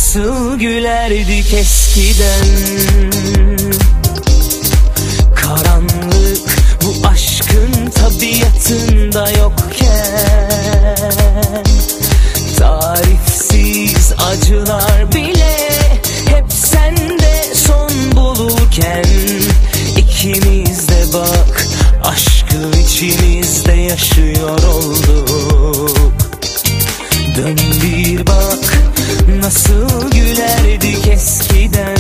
Nasıl gülerdik eskiden. Karanlık bu aşkın tabiatında yokken, tarifsiz acılar bile hep sende son bulurken, ikimiz de bak aşkı içimizde yaşıyor olduk. Dön bir bak nasıl gülerdik eskiden.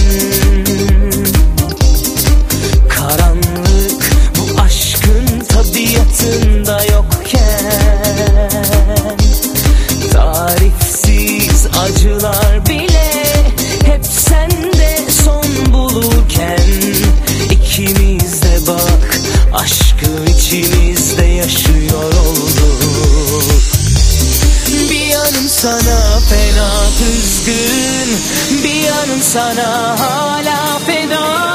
Karanlık bu aşkın tabiatında yokken, tarifsiz acılar bile hep sende son bulurken, ikimiz de bak aşkı içimizde yaşıyor olduk. Bir yanım sana fena kızgın, bir yanım sana hala feda.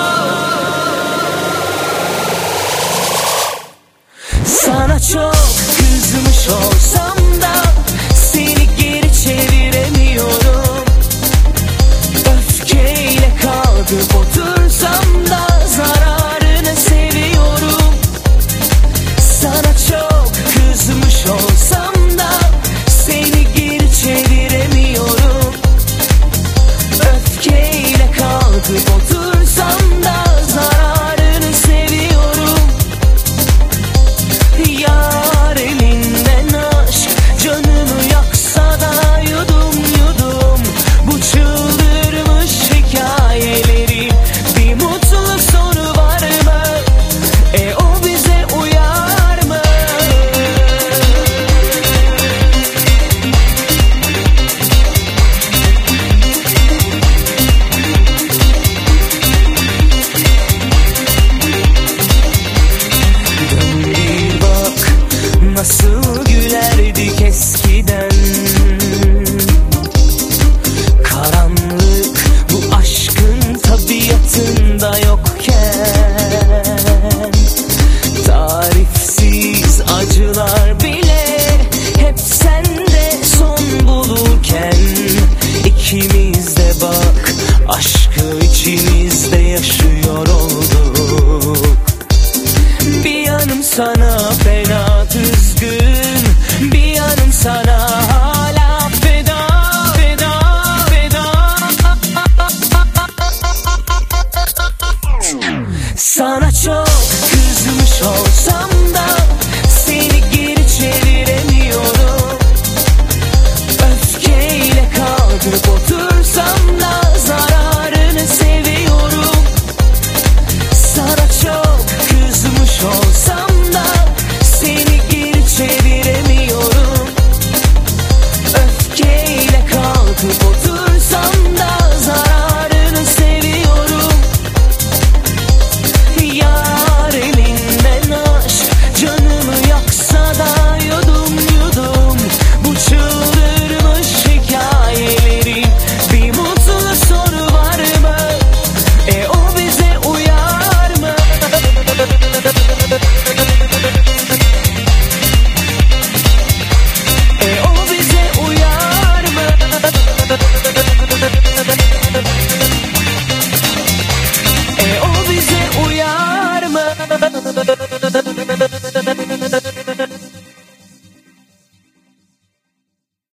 Sana çok kızmış olsam da seni geri çeviremiyorum. Öfkeyle kalkıp otursam da zararını seviyorum. Sana çok kızmış olsam da seni geri çeviremiyorum. Öfkeyle kalkıp otursam da zararını seviyorum. Yar elinden aşk canımı yaksa da yudum yudum bu çıldırmış hikayeleri, bir mutlu sonu var mı? O bize uyar mı? Dön bir bak nasıl gülerdik eskiden. Karanlık bu aşkın tabiatında yokken, tarifsiz acılar bile hep sende son bulurken, ikimiz de bak aşkı içimizde yaşıyor olduk. Bir yanım sana